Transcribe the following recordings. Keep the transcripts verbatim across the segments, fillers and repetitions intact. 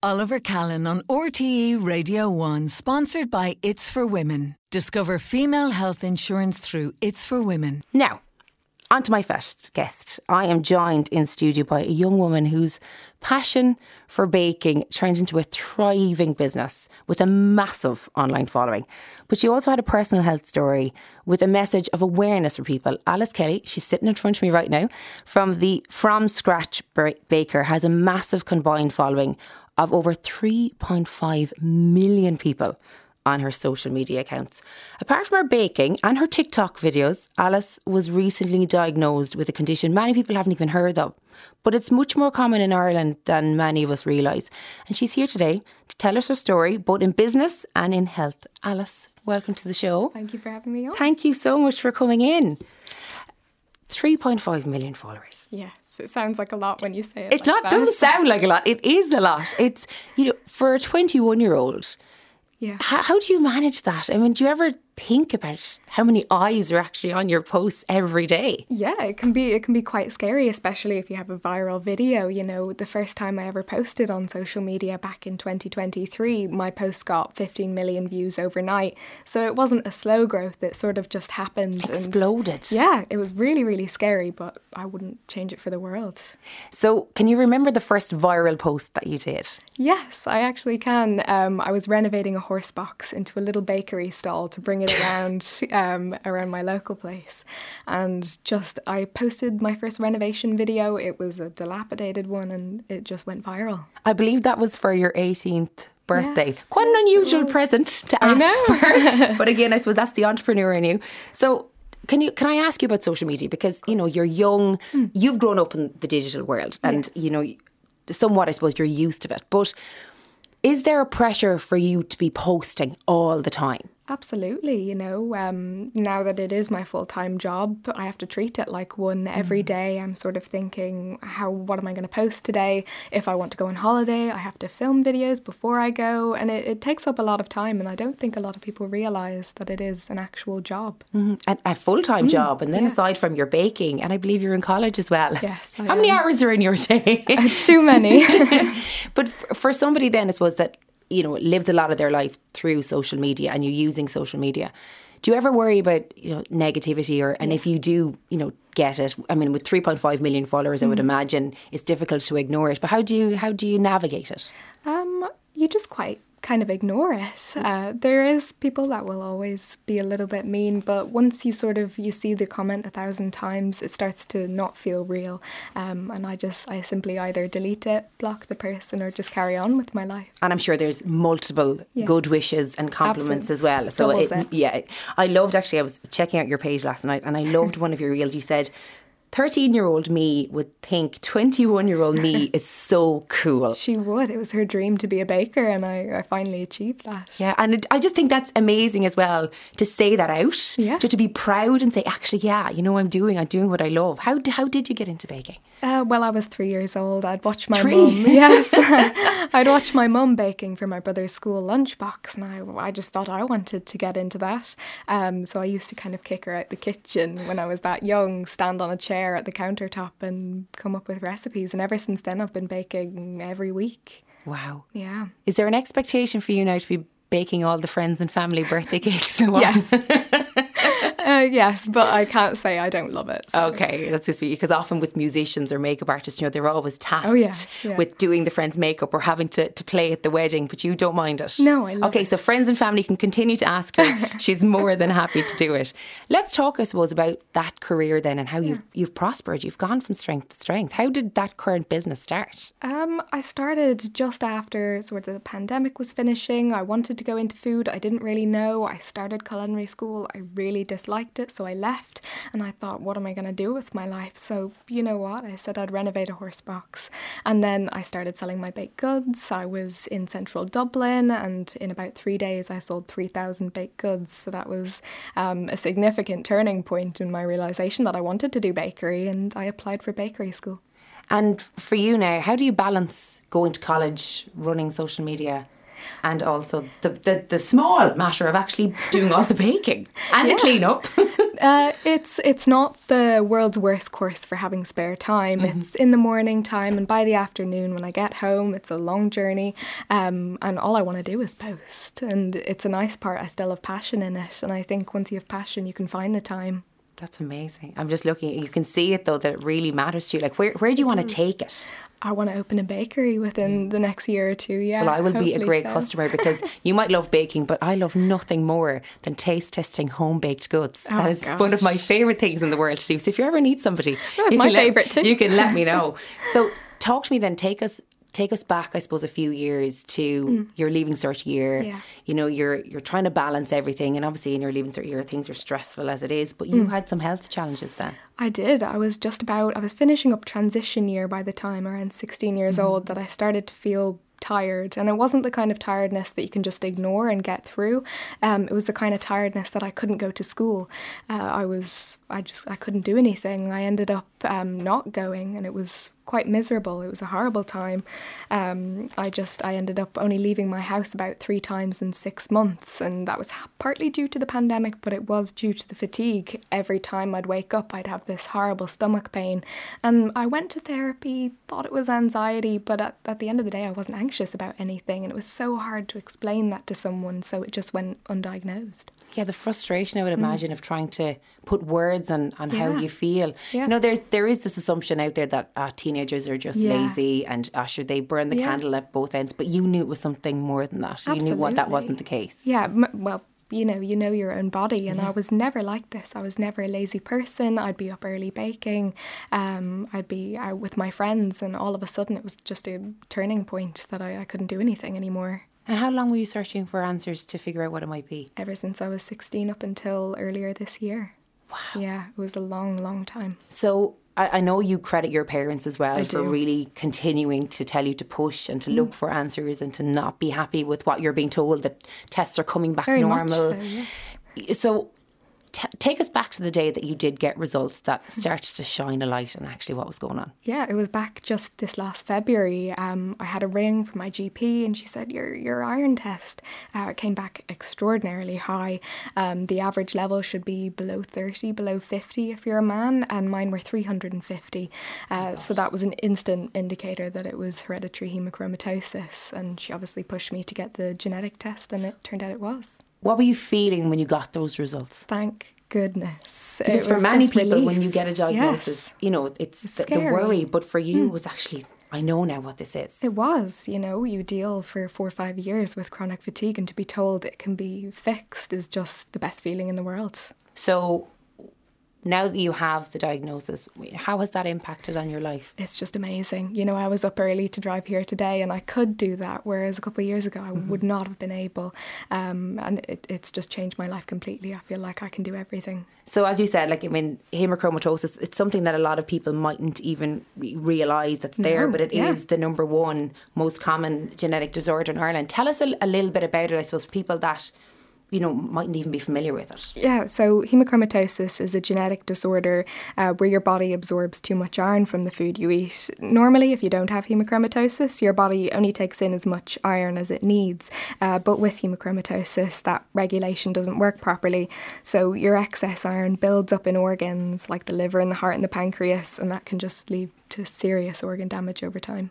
Oliver Callan on R T E Radio one, sponsored by It's for Women. Discover female health insurance through It's for Women. Now, on to my first guest. I am joined in studio by a young woman whose passion for baking turned into a thriving business with a massive online following. But she also had a personal health story with a message of awareness for people. Alice Kelly, she's sitting in front of me right now, from the From Scratch Baker, has a massive combined following of over three point five million people on her social media accounts. Apart from her baking and her TikTok videos, Alice was recently diagnosed with a condition many people haven't even heard of. But it's much more common in Ireland than many of us realise. And she's here today to tell us her story, both in business and in health. Alice, welcome to the show. Thank you for having me on. Thank you so much for coming in. three point five million followers. Yes, it sounds like a lot when you say it. It's like not, that. doesn't sound like a lot. It is a lot. It's, you know, for a twenty-one-year-old, yeah. How, how do you manage that? I mean, do you ever think about how many eyes are actually on your posts every day? Yeah, it can be it can be quite scary, especially if you have a viral video. You know, the first time I ever posted on social media back in twenty twenty-three, my post got fifteen million views overnight. So it wasn't a slow growth, it sort of just happened. Exploded. And yeah, it was really, really scary, but I wouldn't change it for the world. So can you remember the first viral post that you did? Yes, I actually can. Um, I was renovating a horse box into a little bakery stall to bring it around um, around my local place, and just I posted my first renovation video. It was a dilapidated one, and it just went viral. I believe that was for your eighteenth birthday. Yes, Quite an yes, unusual present to ask for. But again, I suppose that's the entrepreneur in you. So can you can I ask you about social media? Because, you know, you're young, mm. you've grown up in the digital world, and, yes. you know, somewhat, I suppose, you're used to it. But is there a pressure for you to be posting all the time? Absolutely, you know, um, now that it is my full-time job, I have to treat it like one every day. I'm sort of thinking, how, what am I going to post today? If I want to go on holiday, I have to film videos before I go, and it, it takes up a lot of time, and I don't think a lot of people realise that it is an actual job. Mm-hmm. A, a full-time mm, job, and then yes. aside from your baking, and I believe you're in college as well. Yes. I How am. many hours are in your day? Uh, too many. But f- for somebody then, I suppose, that you know, lives a lot of their life through social media, and you're using social media, do you ever worry about, you know, negativity, or and yeah. if you do, you know, get it? I mean, with three point five million followers, mm. I would imagine it's difficult to ignore it. But how do you how do you navigate it? Um, you just quite kind of ignore it. Uh, there is people that will always be a little bit mean, but once you sort of you see the comment a thousand times, it starts to not feel real. Um, and I just I simply either delete it, block the person, or just carry on with my life. And I'm sure there's multiple yeah. good wishes and compliments Absolutely. as well. So Doubles it, it. yeah, I loved actually. I was checking out your page last night, and I loved one of your reels. You said, thirteen-year-old me would think twenty-one-year-old me is so cool. She would. It was her dream to be a baker, and I, I finally achieved that. Yeah, and it, I just think that's amazing as well, to say that out, yeah. to, to be proud and say, actually, yeah, you know, I'm doing, I'm doing what I love. How, how did you get into baking? Uh, well, I was three years old. I'd watch my three? mum. Yes, I'd watch my mum baking for my brother's school lunchbox, and I, I just thought I wanted to get into that. Um, so I used to kind of kick her out the kitchen when I was that young, stand on a chair at the countertop and come up with recipes. And ever since then, I've been baking every week. Wow. Yeah. Is there an expectation for you now to be baking all the friends and family birthday cakes? Yes. Uh, yes, but I can't say I don't love it. So. Okay, that's just sweet, because often with musicians or makeup artists, you know, they're always tasked oh, yeah, yeah. with doing the friend's makeup or having to, to play at the wedding, but you don't mind it. No, I love okay, it. Okay, so friends and family can continue to ask her. She's more than happy to do it. Let's talk, I suppose, about that career then, and how yeah. you've, you've prospered. You've gone from strength to strength. How did that current business start? Um, I started just after sort of the pandemic was finishing. I wanted to go into food. I didn't really know. I started culinary school. I really disliked it, so I left. And I thought, what am I going to do with my life? So, you know what? I said I'd renovate a horse box. And then I started selling my baked goods. I was in central Dublin, and in about three days I sold three thousand baked goods. So that was um, a significant turning point in my realisation that I wanted to do bakery, and I applied for bakery school. And for you now, how do you balance going to college, running social media, and also the, the, the small matter of actually doing all the baking and yeah. the clean up? Uh, it's it's not the world's worst course for having spare time. Mm-hmm. It's in the morning time, and by the afternoon when I get home, it's a long journey, um, and all I want to do is post. And it's a nice part. I still have passion in it, and I think once you have passion, you can find the time. That's amazing. I'm just looking, you can see it though, that it really matters to you. Like, where, where do you want to take it? I want to open a bakery within the next year or two, yeah. Well, I will be a great so. customer, because you might love baking, but I love nothing more than taste testing home-baked goods. Oh, that is gosh. one of my favourite things in the world to do. So if you ever need somebody, That's you my can let- favourite too. You can let me know. So talk to me then, take us Take us back, I suppose, a few years to mm. your Leaving Cert year. Yeah. You know, you're you're trying to balance everything, and obviously in your Leaving Cert year, things are stressful as it is. But you mm. had some health challenges then. I did. I was just about. I was finishing up transition year by the time, around sixteen years mm. old, that I started to feel tired, and it wasn't the kind of tiredness that you can just ignore and get through. Um, it was the kind of tiredness that I couldn't go to school. Uh, I was, I just, I couldn't do anything. I ended up um, not going, and it was quite miserable. It was a horrible time. Um, I just, I ended up only leaving my house about three times in six months, and that was partly due to the pandemic, but it was due to the fatigue. Every time I'd wake up, I'd have this horrible stomach pain, and I went to therapy, thought it was anxiety, but at, at the end of the day, I wasn't anxious about anything, and it was so hard to explain that to someone, so it just went undiagnosed. Yeah, the frustration, I would imagine, mm. of trying to put words on, on yeah. how you feel. Yeah. You know, there's there is this assumption out there that uh, teenagers are just yeah. lazy and uh, sure, they burn the yeah. candle at both ends. But you knew it was something more than that. Absolutely. You knew what that wasn't the case. Yeah, m- well, you know, you know your own body, and yeah. I was never like this. I was never a lazy person. I'd be up early baking. Um, I'd be out with my friends, and all of a sudden it was just a turning point that I, I couldn't do anything anymore. And how long were you searching for answers to figure out what it might be? Ever since I was sixteen up until earlier this year. Wow. Yeah, it was a long, long time. So I, I know you credit your parents as well I for do. really continuing to tell you to push and to mm. look for answers and to not be happy with what you're being told, that tests are coming back Very normal. Much so, yes. So T- take us back to the day that you did get results that started to shine a light on actually what was going on. Yeah, it was back just this last February. Um, I had a ring from my G P, and she said, your your iron test uh, came back extraordinarily high. Um, the average level should be below thirty, below fifty if you're a man, and mine were three hundred fifty. Uh, so that was an instant indicator that it was hereditary hemochromatosis, and she obviously pushed me to get the genetic test, and it turned out it was. What were you feeling when you got those results? Thank goodness. Because it for many people, relief. when you get a diagnosis, yes. you know, it's, it's the, the worry. But for you, mm. it was actually, I know now what this is. It was, you know, you deal for four or five years with chronic fatigue, and to be told it can be fixed is just the best feeling in the world. So now that you have the diagnosis, how has that impacted on your life? It's just amazing. You know, I was up early to drive here today, and I could do that, whereas a couple of years ago I mm-hmm. would not have been able. Um, and it, it's just changed my life completely. I feel like I can do everything. So as you said, like, I mean, hemochromatosis, it's something that a lot of people mightn't even realise that's there, no, but it yeah. is the number one most common genetic disorder in Ireland. Tell us a, a little bit about it, I suppose, for people that, you know, mightn't even be familiar with it. Yeah, so hemochromatosis is a genetic disorder uh, where your body absorbs too much iron from the food you eat. Normally, if you don't have hemochromatosis, your body only takes in as much iron as it needs. Uh, but with hemochromatosis, that regulation doesn't work properly. So your excess iron builds up in organs like the liver and the heart and the pancreas, and that can just lead to serious organ damage over time.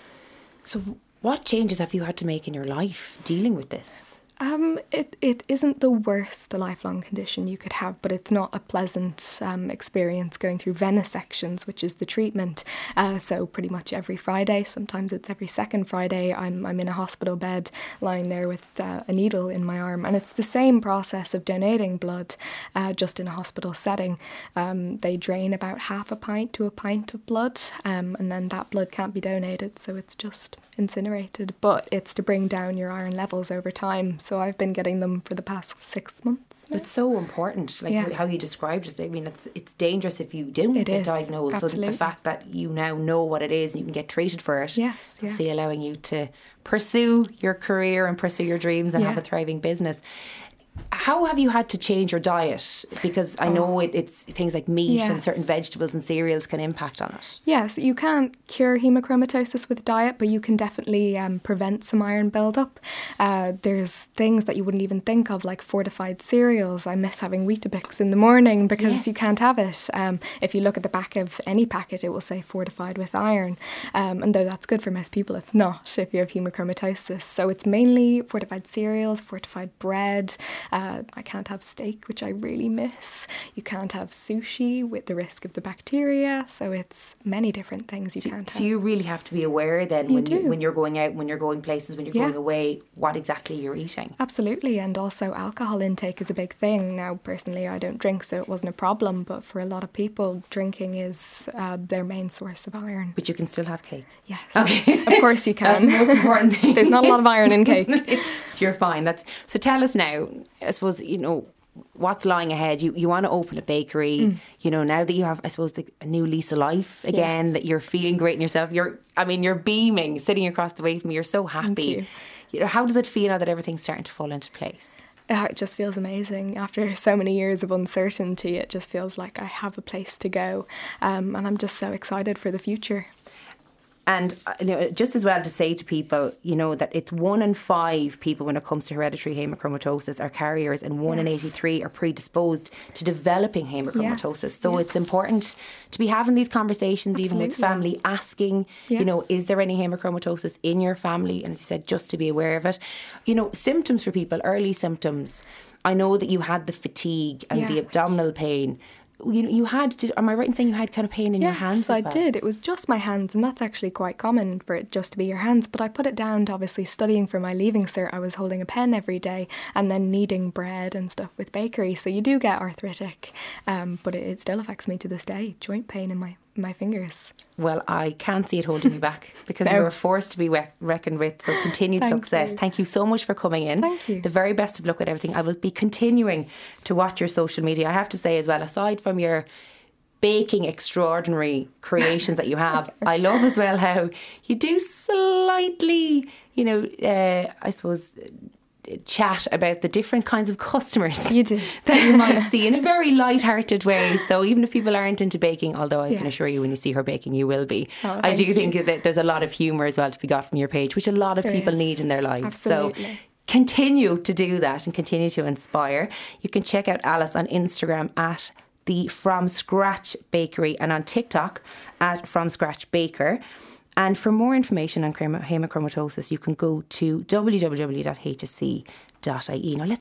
So what changes have you had to make in your life dealing with this? Um, it, it isn't the worst lifelong condition you could have, but it's not a pleasant um, experience going through venisections, which is the treatment. Uh, so pretty much every Friday, sometimes it's every second Friday, I'm I'm in a hospital bed lying there with uh, a needle in my arm. And it's the same process of donating blood, uh, just in a hospital setting. Um, they drain about half a pint to a pint of blood, um, and then that blood can't be donated, so it's just incinerated. But it's to bring down your iron levels over time. So I've been getting them for the past six months now. It's so important, like yeah. how you described it. I mean, it's it's dangerous if you don't it get is. diagnosed. Absolutely. So the fact that you now know what it is and you can get treated for it, yes, yeah. obviously allowing you to pursue your career and pursue your dreams and yeah. have a thriving business. how have you had to change your diet? Because I know Oh. it, it's things like meat and Yes. certain vegetables and cereals can impact on it. Yes, you can't cure hemochromatosis with diet, but you can definitely um, prevent some iron buildup. Uh, there's things that you wouldn't even think of, like fortified cereals. I miss having Weetabix in the morning because Yes. you can't have it. Um, if you look at the back of any packet, it will say fortified with iron. Um, and though that's good for most people, it's not if you have hemochromatosis. So it's mainly fortified cereals, fortified bread. Uh, I can't have steak, which I really miss. You can't have sushi with the risk of the bacteria. So it's many different things you can't So have. you really have to be aware then You when, do. You, when you're going out, when you're going places, when you're Yeah. going away, what exactly you're eating. Absolutely, and also alcohol intake is a big thing. Now, personally, I don't drink, so it wasn't a problem, but for a lot of people, drinking is uh, their main source of iron. But you can still have cake. Yes, Okay. of course you That's the can. most important thing. There's not a lot of iron in cake. So you're fine. That's so. Tell us now. I suppose you know what's lying ahead. You you want to open a bakery. Mm. You know now that you have, I suppose, the, a new lease of life again. Yes. That you're feeling great in yourself. You're. I mean, you're beaming, sitting across the way from me. You're so happy. you. You know, how does it feel now that everything's starting to fall into place? Uh, it just feels amazing. After so many years of uncertainty, it just feels like I have a place to go. Um, and I'm just so excited for the future. And uh, you know, just as well to say to people, you know, that it's one in five people when it comes to hereditary hemochromatosis are carriers, and one in Yes. eighty-three are predisposed to developing hemochromatosis. Yes, So yeah. it's important to be having these conversations, even with Absolutely. family, asking, you know, Yes. is there any hemochromatosis in your family? And as you said, just to be aware of it. You know, symptoms for people, early symptoms. I know that you had the fatigue and the Yes. abdominal pain. You know, you had. Did, am I right in saying you had kind of pain in your hands? Yes, as I well? did. It was just my hands, and that's actually quite common for it just to be your hands. But I put it down to obviously studying for my leaving cert. I was holding a pen every day and then kneading bread and stuff with bakery. So you do get arthritic, um, but it, it still affects me to this day. Joint pain in my my fingers. Well, I can't see it holding you back because No. you're a force to be we- reckoned with. So continued Thank success. you. Thank you so much for coming in. Thank you. The very best of luck with everything. I will be continuing to watch your social media. I have to say as well, aside from your baking extraordinary creations that you have, I love as well how you do slightly, you know, uh, I suppose, chat about the different kinds of customers You do. that you might see in a very light-hearted way. So even if people aren't into baking, although I Yeah. can assure you when you see her baking you will be, Oh, I do thank think that there's a lot of humour as well to be got from your page, which a lot of There people is. need in their lives. Absolutely. So continue to do that and continue to inspire. You can check out Alice on Instagram at the From Scratch Bakery and on TikTok at From Scratch Baker. And for more information on hemochromatosis, you can go to w w w dot h s c dot i e. Now let's